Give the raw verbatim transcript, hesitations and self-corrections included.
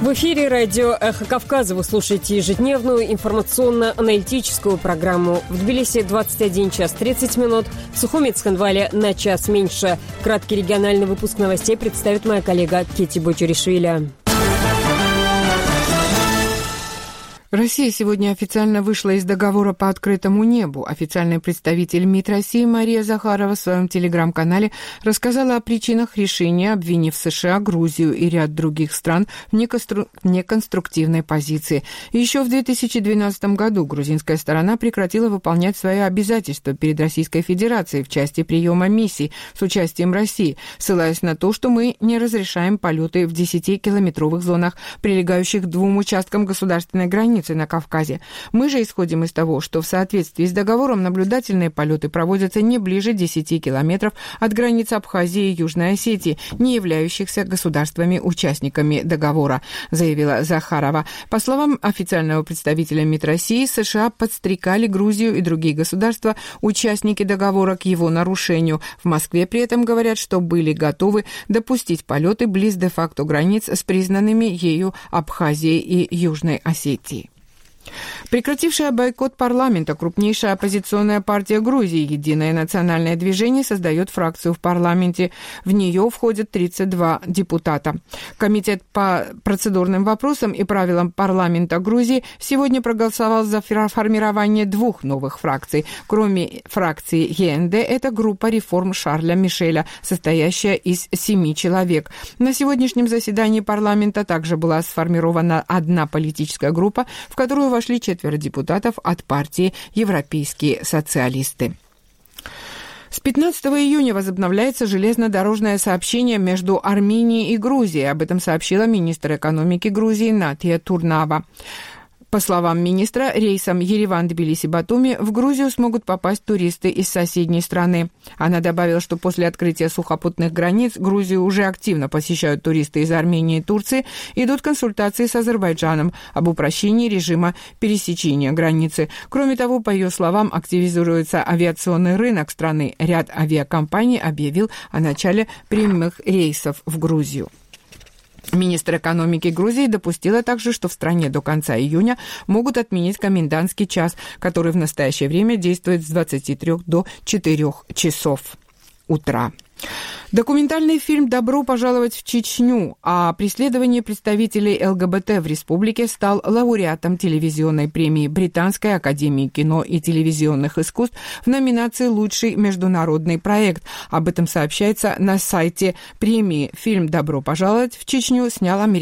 В эфире радио «Эхо Кавказа». Вы слушаете ежедневную информационно-аналитическую программу. В Тбилиси двадцать один час тридцать минут, в Сухуми и Цхинвале на час меньше. Краткий региональный выпуск новостей представит моя коллега Кити Бочуришвили. Россия сегодня официально вышла из договора по открытому небу. Официальный представитель МИД России Мария Захарова в своем телеграм-канале рассказала о причинах решения, обвинив США, Грузию и ряд других стран в неконстру... неконструктивной позиции. Еще в две тысячи двенадцатом году грузинская сторона прекратила выполнять свои обязательства перед Российской Федерацией в части приема миссий с участием России, ссылаясь на то, что мы не разрешаем полеты в десятикилометровых зонах, прилегающих к двум участкам государственной границы на Кавказе. Мы же исходим из того, что в соответствии с договором наблюдательные полеты проводятся не ближе десяти километров от границ Абхазии и Южной Осетии, не являющихся государствами-участниками договора, заявила Захарова. По словам официального представителя МИД России, США подстрекали Грузию и другие государства, участники договора, к его нарушению. В Москве при этом говорят, что были готовы допустить полеты близ де-факто границ с признанными ею Абхазией и Южной Осетией. Прекратившая бойкот парламента, крупнейшая оппозиционная партия Грузии «Единое национальное движение» создает фракцию в парламенте. В нее входят тридцать два депутата. Комитет по процедурным вопросам и правилам парламента Грузии сегодня проголосовал за формирование двух новых фракций. Кроме фракции ЕНД, это группа реформ Шарля Мишеля, состоящая из семи человек. На сегодняшнем заседании парламента также была сформирована одна политическая группа, в которую вошли четверо депутатов от партии «Европейские социалисты». С пятнадцатого июня возобновляется железнодорожное сообщение между Арменией и Грузией. Об этом сообщила министр экономики Грузии Натия Турнава. По словам министра, рейсом Ереван-Тбилиси-Батуми в Грузию смогут попасть туристы из соседней страны. Она добавила, что после открытия сухопутных границ Грузию уже активно посещают туристы из Армении и Турции, идут консультации с Азербайджаном об упрощении режима пересечения границы. Кроме того, по ее словам, активизируется авиационный рынок страны. Ряд авиакомпаний объявил о начале прямых рейсов в Грузию. Министр экономики Грузии допустила также, что в стране до конца июня могут отменить комендантский час, который в настоящее время действует с двадцати трёх до четырёх часов утра. Документальный фильм «Добро пожаловать в Чечню» о преследовании представителей ЛГБТ в республике стал лауреатом телевизионной премии Британской академии кино и телевизионных искусств в номинации «Лучший международный проект». Об этом сообщается на сайте премии. Фильм «Добро пожаловать в Чечню» снял американский